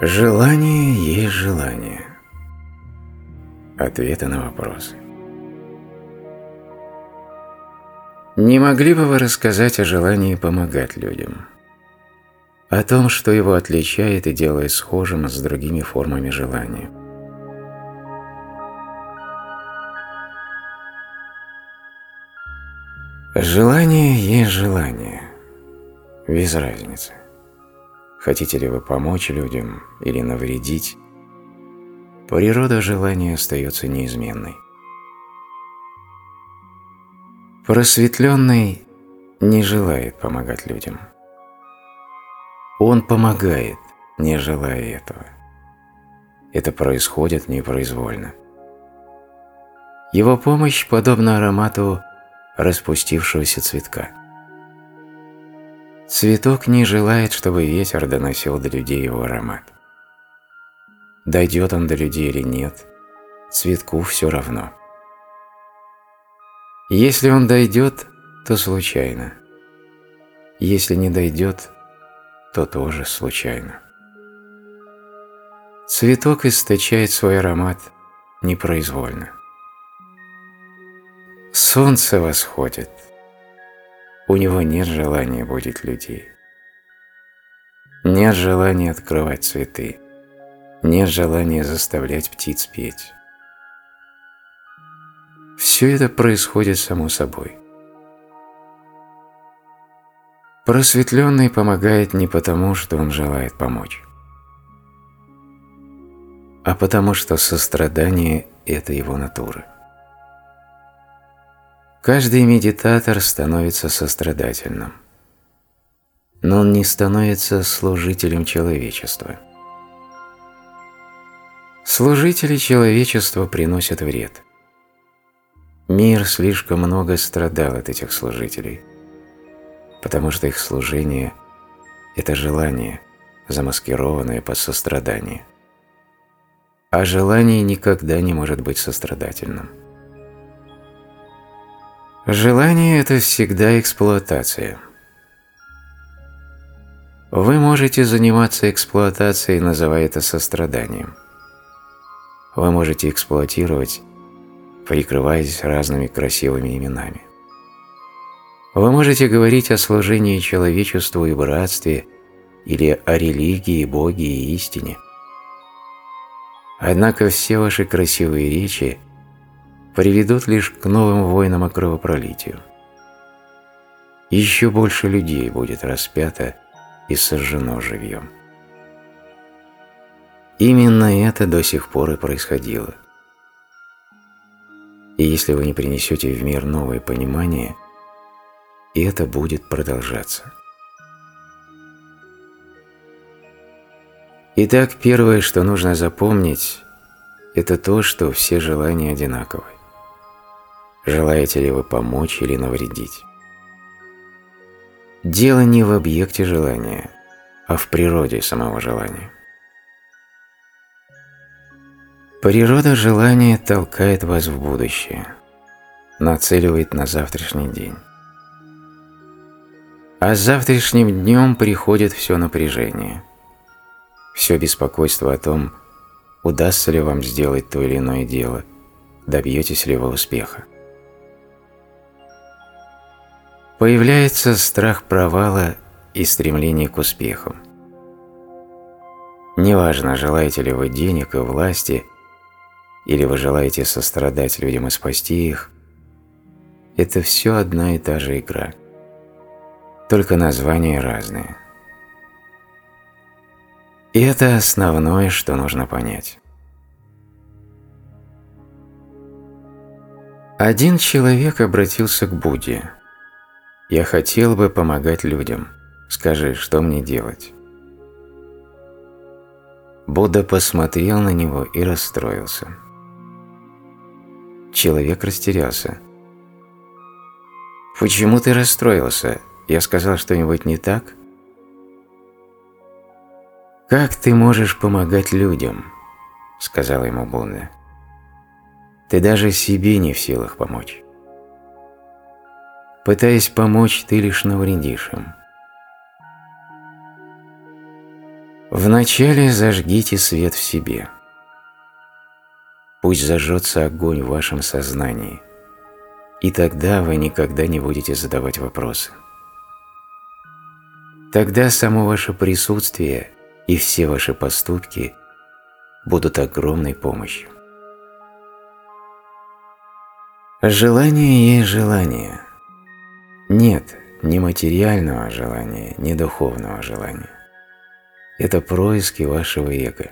Желание есть желание. Ответы на вопросы. Не могли бы вы рассказать о желании помогать людям? О том, что его отличает и делает схожим с другими формами желания? Желание есть желание. Без разницы. Хотите ли вы помочь людям или навредить, природа желания остается неизменной. Просветленный не желает помогать людям. Он помогает, не желая этого. Это происходит непроизвольно. Его помощь подобна аромату распустившегося цветка. Цветок не желает, чтобы ветер доносил до людей его аромат. Дойдет он до людей или нет, цветку все равно. Если он дойдет, то случайно. Если не дойдет, то тоже случайно. Цветок источает свой аромат непроизвольно. Солнце восходит. У него нет желания будить людей. Нет желания открывать цветы. Нет желания заставлять птиц петь. Все это происходит само собой. Просветленный помогает не потому, что он желает помочь, а потому что сострадание – это его натура. Каждый медитатор становится сострадательным, но он не становится служителем человечества. Служители человечества приносят вред. Мир слишком много страдал от этих служителей, потому что их служение – это желание, замаскированное под сострадание. А желание никогда не может быть сострадательным. Желание – это всегда эксплуатация. Вы можете заниматься эксплуатацией, называя это состраданием. Вы можете эксплуатировать, прикрываясь разными красивыми именами. Вы можете говорить о служении человечеству и братстве или о религии, Боге и истине. Однако все ваши красивые речи приведут лишь к новым войнам и кровопролитию. Еще больше людей будет распято и сожжено живьем. Именно это до сих пор и происходило. И если вы не принесете в мир новое понимание, это будет продолжаться. Итак, первое, что нужно запомнить, это то, что все желания одинаковы. Желаете ли вы помочь или навредить? Дело не в объекте желания, а в природе самого желания. Природа желания толкает вас в будущее, нацеливает на завтрашний день. А с завтрашним днем приходит все напряжение, все беспокойство о том, удастся ли вам сделать то или иное дело, добьетесь ли вы успеха. Появляется страх провала и стремление к успеху. Неважно, желаете ли вы денег и власти, или вы желаете сострадать людям и спасти их, это все одна и та же игра, только названия разные. И это основное, что нужно понять. Один человек обратился к Будде. «Я хотел бы помогать людям. Скажи, что мне делать?» Будда посмотрел на него и расстроился. Человек растерялся. «Почему ты расстроился? Я сказал что-нибудь не так?» «Как ты можешь помогать людям?» – сказал ему Будда. «Ты даже себе не в силах помочь. Пытаясь помочь, ты лишь навредишь им». В Вначале зажгите свет в себе. Пусть зажжется огонь в вашем сознании, и тогда вы никогда не будете задавать вопросы. Тогда само ваше присутствие и все ваши поступки будут огромной помощью. Желание есть желание. Нет ни материального желания, ни духовного желания. Это происки вашего эго.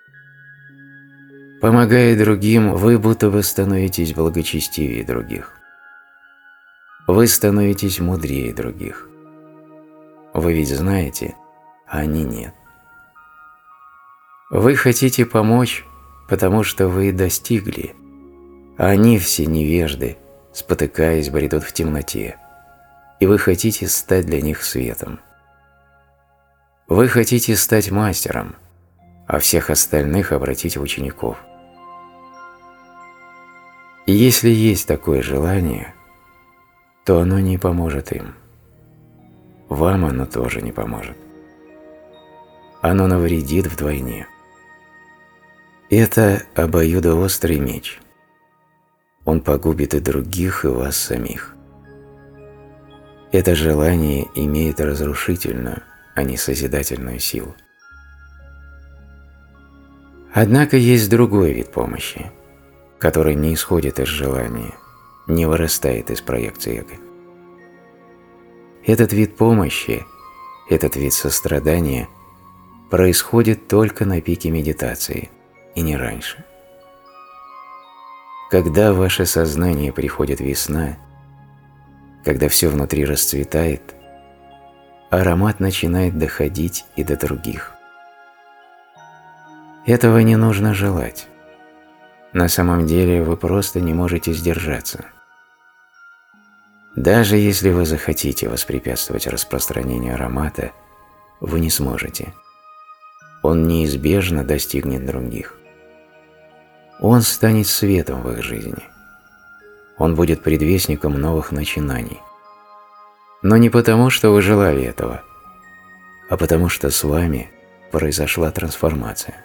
Помогая другим, вы будто бы становитесь благочестивее других. Вы становитесь мудрее других. Вы ведь знаете, а они нет. Вы хотите помочь, потому что вы достигли, а они все невежды, спотыкаясь, бредут в темноте, и вы хотите стать для них светом. Вы хотите стать мастером, а всех остальных обратить в учеников. И если есть такое желание, то оно не поможет им. Вам оно тоже не поможет. Оно навредит вдвойне. Это обоюдоострый меч. Он погубит и других, и вас самих. Это желание имеет разрушительную, а не созидательную силу. Однако есть другой вид помощи, который не исходит из желания, не вырастает из проекции эго. Этот вид помощи, этот вид сострадания происходит только на пике медитации, и не раньше. Когда в ваше сознание приходит весна, когда все внутри расцветает, аромат начинает доходить и до других. Этого не нужно желать. На самом деле вы просто не можете сдержаться. Даже если вы захотите воспрепятствовать распространению аромата, вы не сможете. Он неизбежно достигнет других. Он станет светом в их жизни. Он будет предвестником новых начинаний. Но не потому, что вы желали этого, а потому что с вами произошла трансформация.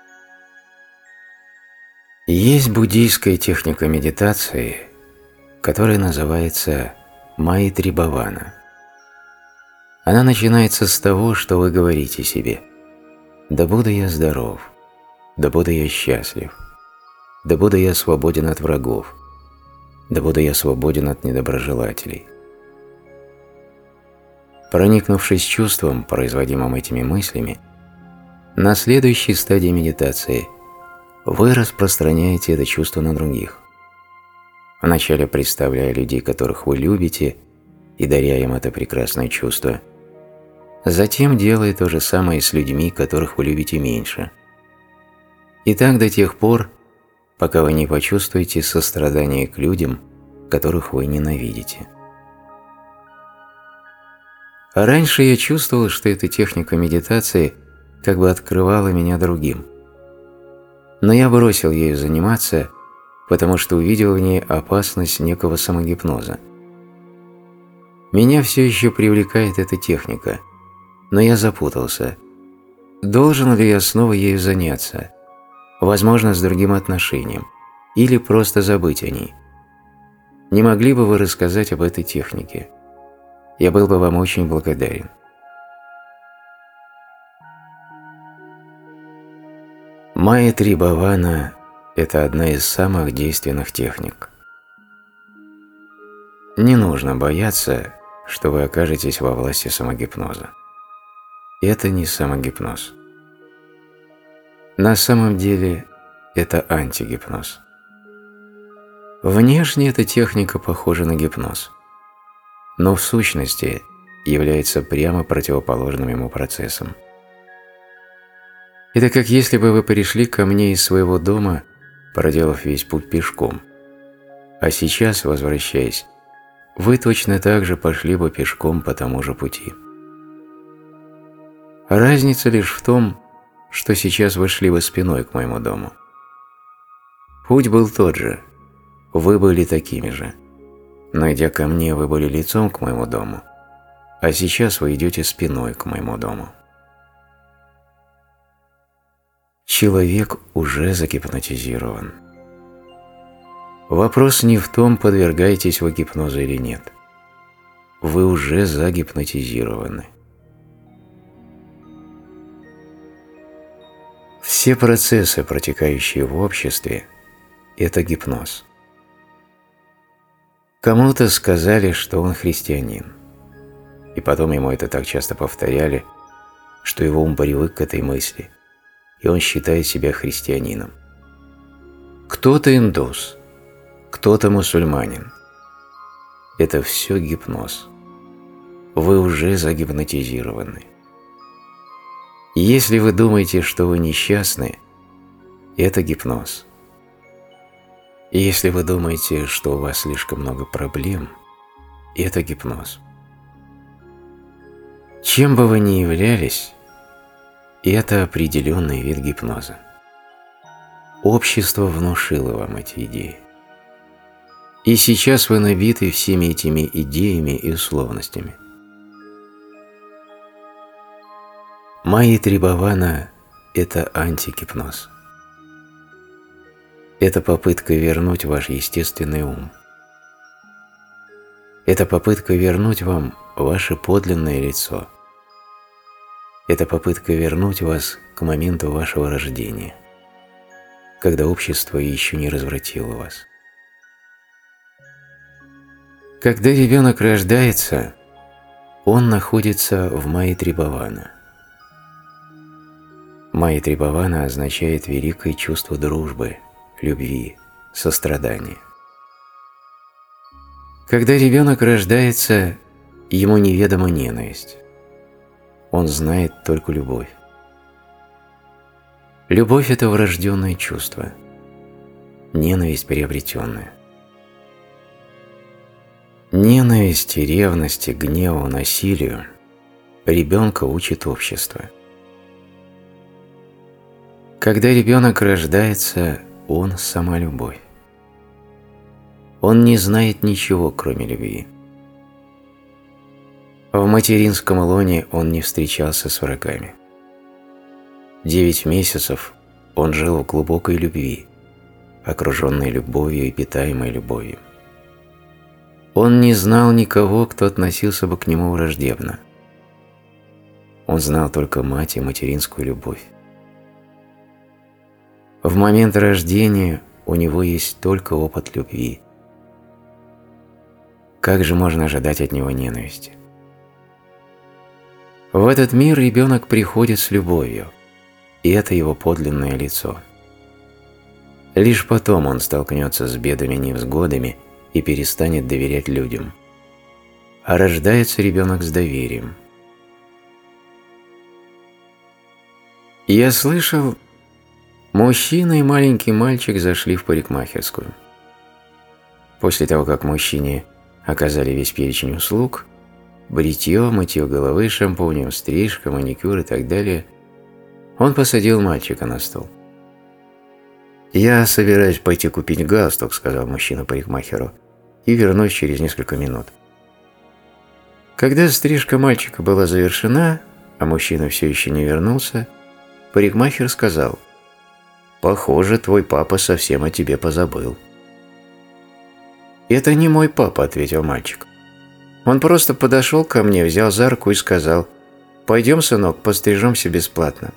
Есть буддийская техника медитации, которая называется Майтри Бхавана. Она начинается с того, что вы говорите себе: «Да буду я здоров, да буду я счастлив, да буду я свободен от врагов, да буду я свободен от недоброжелателей». Проникнувшись чувством, производимым этими мыслями, на следующей стадии медитации вы распространяете это чувство на других. Вначале представляя людей, которых вы любите, и даря им это прекрасное чувство. Затем делая то же самое с людьми, которых вы любите меньше. И так до тех пор, пока вы не почувствуете сострадание к людям, которых вы ненавидите. А раньше я чувствовал, что эта техника медитации как бы открывала меня другим. Но я бросил ею заниматься, потому что увидел в ней опасность некого самогипноза. Меня все еще привлекает эта техника, но я запутался. Должен ли я снова ею заняться? Возможно, с другим отношением. Или просто забыть о ней. Не могли бы вы рассказать об этой технике? Я был бы вам очень благодарен. Майтри Бхавана – это одна из самых действенных техник. Не нужно бояться, что вы окажетесь во власти самогипноза. Это не самогипноз. На самом деле это антигипноз. Внешне эта техника похожа на гипноз, но в сущности является прямо противоположным ему процессом. Это как если бы вы пришли ко мне из своего дома, проделав весь путь пешком, а сейчас, возвращаясь, вы точно так же пошли бы пешком по тому же пути. Разница лишь в том, что сейчас вы шли бы спиной к моему дому. Путь был тот же, вы были такими же, но идя ко мне, вы были лицом к моему дому, а сейчас вы идете спиной к моему дому. человек уже загипнотизирован. Вопрос не в том, подвергаетесь вы гипнозу или нет. Вы уже загипнотизированы. Все процессы, протекающие в обществе, это гипноз. Кому-то сказали, что он христианин, и потом ему это так часто повторяли, что его ум привык к этой мысли, и он считает себя христианином. Кто-то индус, кто-то мусульманин. Это все гипноз. Вы уже загипнотизированы. Если вы думаете, что вы несчастны, это гипноз. Если вы думаете, что у вас слишком много проблем, это гипноз. Чем бы вы ни являлись, это определенный вид гипноза. Общество внушило вам эти идеи. И сейчас вы набиты всеми этими идеями и условностями. Майя-три Бхавана – это антигипноз. Это попытка вернуть ваш естественный ум. Это попытка вернуть вам ваше подлинное лицо. Это попытка вернуть вас к моменту вашего рождения, когда общество еще не развратило вас. Когда ребенок рождается, он находится в Майя-три Бхавана. Майя-три Бхавана означает великое чувство дружбы, любви, сострадания. Когда ребенок рождается, ему неведома ненависть. Он знает только любовь. Любовь – это врожденное чувство, ненависть – приобретенная. Ненависти, ревности, гневу, насилию ребенка учит общество. Когда ребенок рождается, он – сама любовь. Он не знает ничего, кроме любви. В материнском лоне он не встречался с врагами. 9 месяцев он жил в глубокой любви, окруженной любовью и питаемой любовью. Он не знал никого, кто относился бы к нему враждебно. Он знал только мать и материнскую любовь. В момент рождения у него есть только опыт любви. Как же можно ожидать от него ненависти? В этот мир ребенок приходит с любовью, и это его подлинное лицо. Лишь потом он столкнется с бедами и невзгодами и перестанет доверять людям. А рождается ребенок с доверием. Я слышал, мужчина и маленький мальчик зашли в парикмахерскую. После того, как мужчине оказали весь перечень услуг, бритье, мытье головы шампунем, стрижка, маникюр и так далее, он посадил мальчика на стол. «Я собираюсь пойти купить галстук», – сказал мужчина парикмахеру, – «и вернусь через несколько минут». Когда стрижка мальчика была завершена, а мужчина все еще не вернулся, парикмахер сказал: «Похоже, твой папа совсем о тебе позабыл». «Это не мой папа», – ответил мальчик. «Он просто подошел ко мне, взял за руку и сказал: пойдем, сынок, пострижемся бесплатно».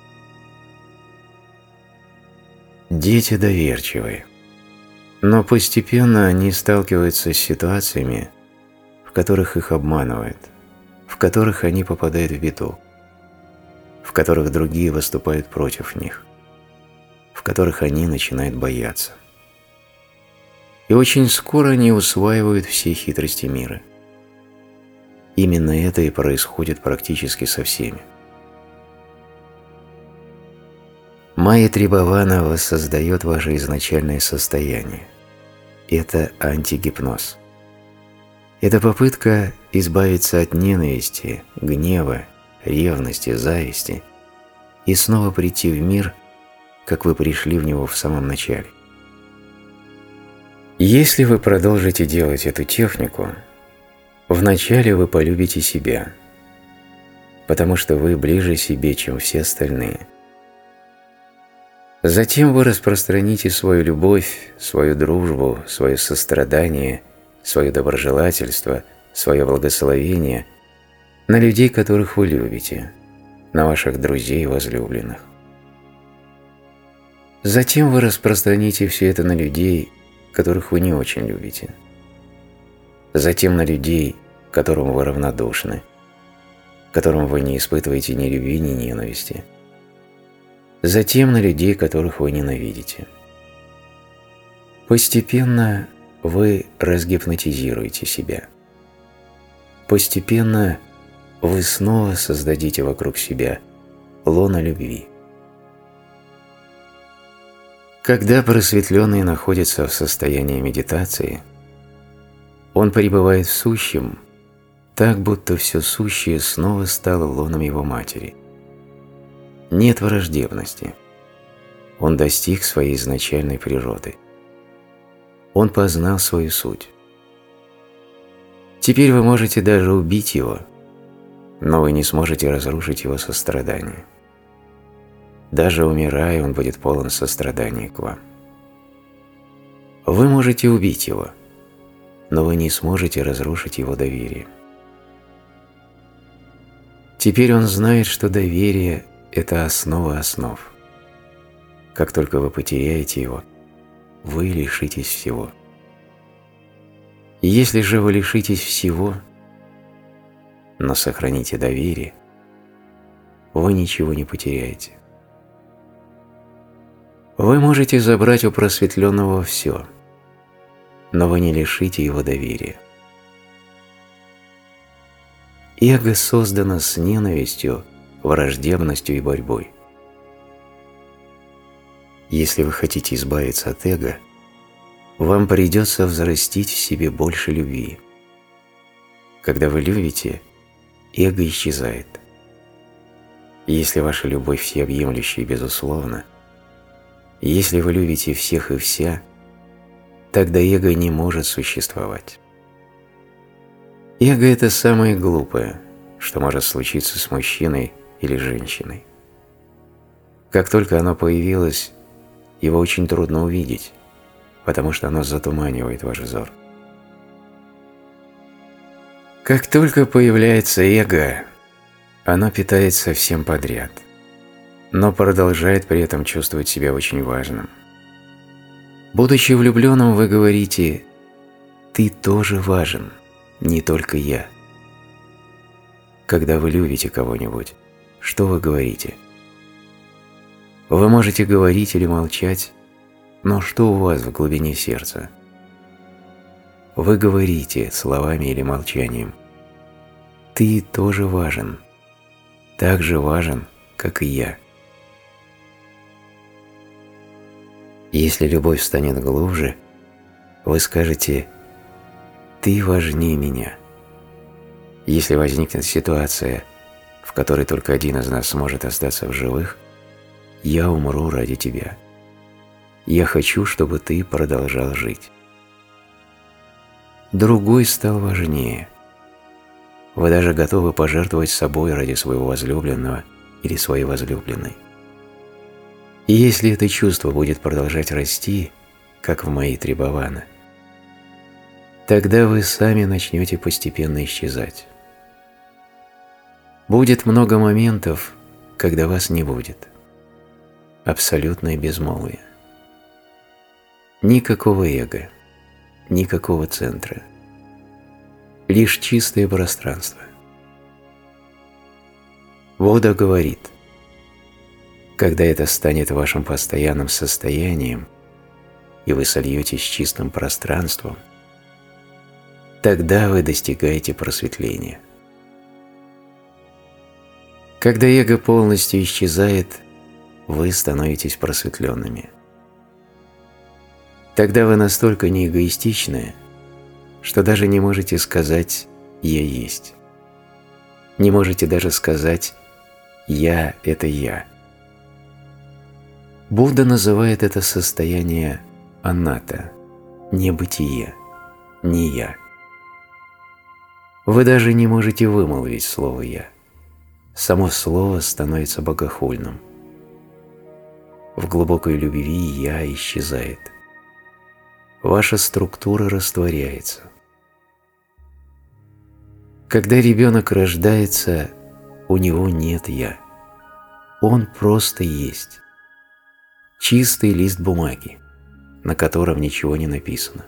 Дети доверчивые, но постепенно они сталкиваются с ситуациями, в которых их обманывают, в которых они попадают в беду, в которых другие выступают против них, в которых они начинают бояться. И очень скоро они усваивают все хитрости мира. Именно это и происходит практически со всеми. Майя-три Бхавана воссоздает ваше изначальное состояние. Это антигипноз. Это попытка избавиться от ненависти, гнева, ревности, зависти и снова прийти в мир, как вы пришли в него в самом начале. Если вы продолжите делать эту технику, вначале вы полюбите себя, потому что вы ближе себе, чем все остальные. Затем вы распространите свою любовь, свою дружбу, свое сострадание, свое доброжелательство, свое благословение на людей, которых вы любите, на ваших друзей и возлюбленных. Затем вы распространите все это на людей, которых вы не очень любите. Затем на людей, которым вы равнодушны, которым вы не испытываете ни любви, ни ненависти. Затем на людей, которых вы ненавидите. Постепенно вы разгипнотизируете себя. Постепенно вы снова создадите вокруг себя лоно любви. Когда просветленный находится в состоянии медитации, он пребывает в сущем, так будто все сущее снова стало лоном его матери. Нет враждебности. Он достиг своей изначальной природы. Он познал свою суть. Теперь вы можете даже убить его, но вы не сможете разрушить его сострадание. Даже умирая, он будет полон сострадания к вам. Вы можете убить его, но вы не сможете разрушить его доверие. Теперь он знает, что доверие – это основа основ. Как только вы потеряете его, вы лишитесь всего. И если же вы лишитесь всего, но сохраните доверие, вы ничего не потеряете. Вы можете забрать у просветленного все, но вы не лишите его доверия. Эго создано с ненавистью, враждебностью и борьбой. Если вы хотите избавиться от эго, вам придется взрастить в себе больше любви. Когда вы любите, эго исчезает. Если ваша любовь всеобъемлющая и безусловна, если вы любите всех и вся, тогда эго не может существовать. Эго – это самое глупое, что может случиться с мужчиной или женщиной. Как только оно появилось, его очень трудно увидеть, потому что оно затуманивает ваш взор. Как только появляется эго, оно питается всем подряд, но продолжает при этом чувствовать себя очень важным. Будучи влюбленным, вы говорите: «Ты тоже важен, не только я». Когда вы любите кого-нибудь, что вы говорите? Вы можете говорить или молчать, но что у вас в глубине сердца? Вы говорите словами или молчанием: «Ты тоже важен, так же важен, как и я». Если любовь станет глубже, вы скажете: «Ты важнее меня». Если возникнет ситуация, в которой только один из нас сможет остаться в живых, я умру ради тебя. Я хочу, чтобы ты продолжал жить. Другой стал важнее. Вы даже готовы пожертвовать собой ради своего возлюбленного или своей возлюбленной. И если это чувство будет продолжать расти, как в Майитри Бхавана, тогда вы сами начнете постепенно исчезать. Будет много моментов, когда вас не будет. Абсолютное безмолвие. Никакого эго, никакого центра. Лишь чистое пространство. Будда говорит: когда это станет вашим постоянным состоянием, и вы сольетесь с чистым пространством, тогда вы достигаете просветления. Когда эго полностью исчезает, вы становитесь просветленными. Тогда вы настолько неэгоистичны, что даже не можете сказать «я есть». Не можете даже сказать «я – это я». Будда называет это состояние анатта, небытие, не я. Вы даже не можете вымолвить слово «я». Само слово становится богохульным. в глубокой любви «я» исчезает. Ваша структура растворяется. Когда ребенок рождается, у него нет «я». Он просто есть. Чистый лист бумаги, на котором ничего не написано.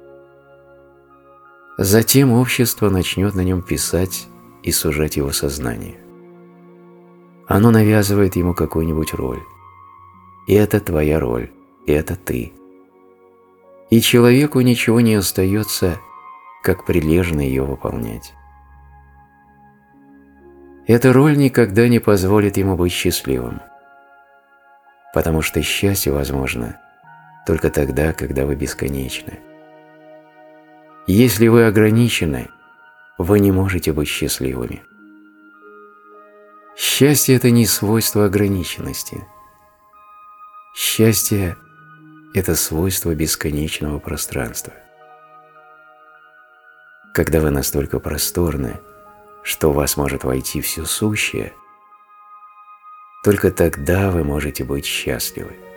Затем общество начнет на нем писать и сужать его сознание. Оно навязывает ему какую-нибудь роль. И это твоя роль, и это ты. И человеку ничего не остается, как прилежно ее выполнять. Эта роль никогда не позволит ему быть счастливым, потому что счастье возможно только тогда, когда вы бесконечны. Если вы ограничены, вы не можете быть счастливыми. Счастье – это не свойство ограниченности. Счастье – это свойство бесконечного пространства. Когда вы настолько просторны, что в вас может войти все сущее, только тогда вы можете быть счастливы.